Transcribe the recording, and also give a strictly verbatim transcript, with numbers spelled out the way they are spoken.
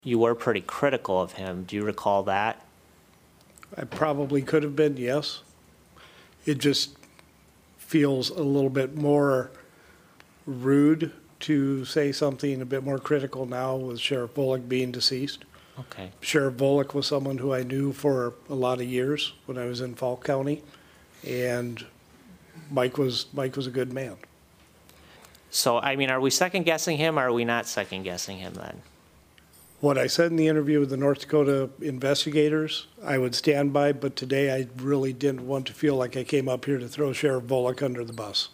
you were pretty critical of him. Do you recall that? I probably could have been, yes. It just feels a little bit more rude to say something a bit more critical now with Sheriff Bullock being deceased. Okay. Sheriff Bullock was someone who I knew for a lot of years when I was in Falk County, and Mike was Mike was a good man. So, I mean, are we second guessing him or are we not second guessing him then? What I said in the interview with the North Dakota investigators, I would stand by, but today I really didn't want to feel like I came up here to throw Sheriff Bullock under the bus.